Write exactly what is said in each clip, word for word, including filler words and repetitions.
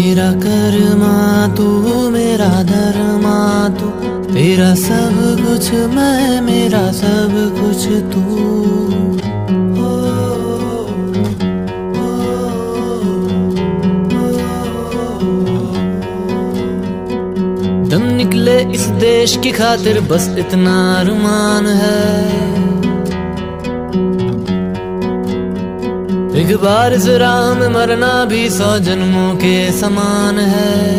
मेरा कर्मा तू, मेरा धर्मा तू, तेरा सब कुछ मैं, मेरा सब कुछ तू। ओ, ओ, ओ, ओ, दम निकले इस देश की खातिर बस इतना अरमान है। एक बार इस राह में मरना भी सौ जन्मों के समान है।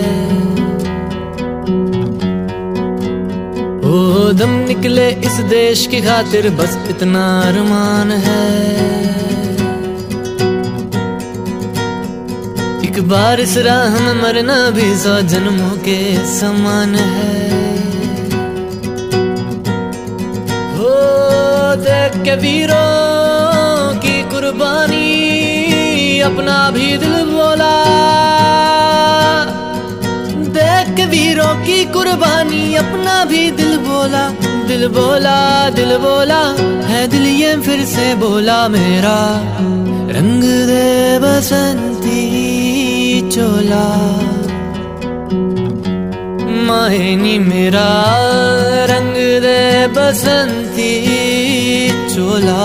ओ दम निकले इस देश की खातिर बस इतना अरमान है। एक बार इस राह में मरना भी सौ जन्मों के समान है। हो देख के वीरों की कुर्बानी अपना भी दिल बोला, देख के वीरों की कुर्बानी अपना भी दिल बोला। दिल बोला दिल बोला है दिल ये फिर से बोला, मेरा रंग दे बसंती चोला। मायनी मेरा रंग दे बसंती चोला।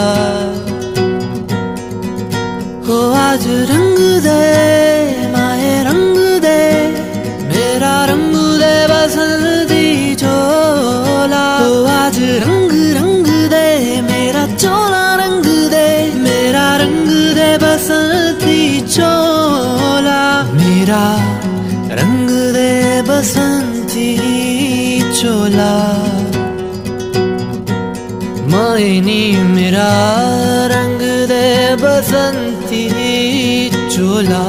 हो आज रंग दे माए रंग दे, मेरा रंग दे बसंती चोला। हो आज रंग रंग दे मेरा चोला, रंग दे मेरा रंग दे बसंती चोला। मेरा रंग दे बसंती चोला। मायनी मेरा रंग दे बसंती चोला।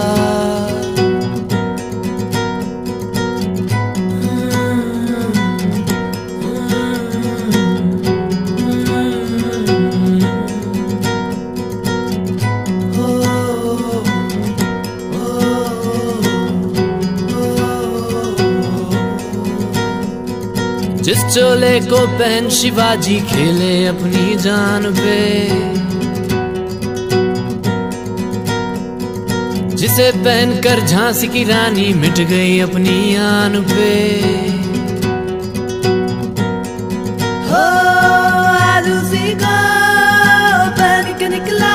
जिस चोले को पहन शिवाजी खेले अपनी जान पे, जिसे पहनकर झांसी की रानी मिट गई अपनी आन पे। हो आज उसी को पहन के निकला,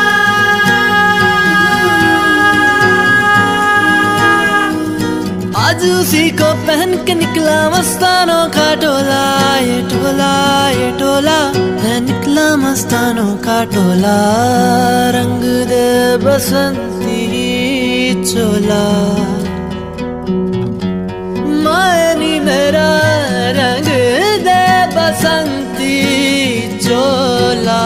आज उसी को पहन के निकला मस्तानों का टोला। ये टोला ये टोला है निकला मस्तानों का टोला। रंग दे बसंती चोला। मायनी मेरा रंग दे बसंती चोला।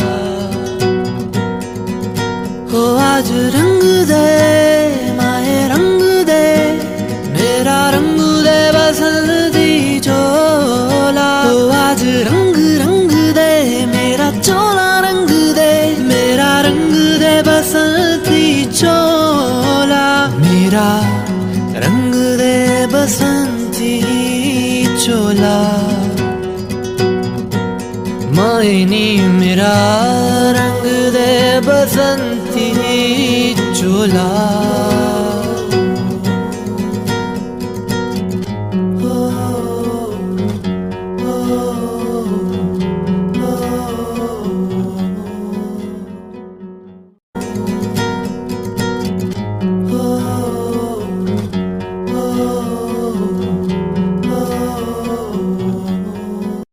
हो आज रंग दे माए रंग दे, मेरा रंग दे बसंती चोला। हो आज रंग रंग दे मेरा चोला, रंग दे मेरा रंग दे बसंती चोला। मेरा रंग दे बसंती चोला। मायनी मेरा रंग दे बसंती चोला।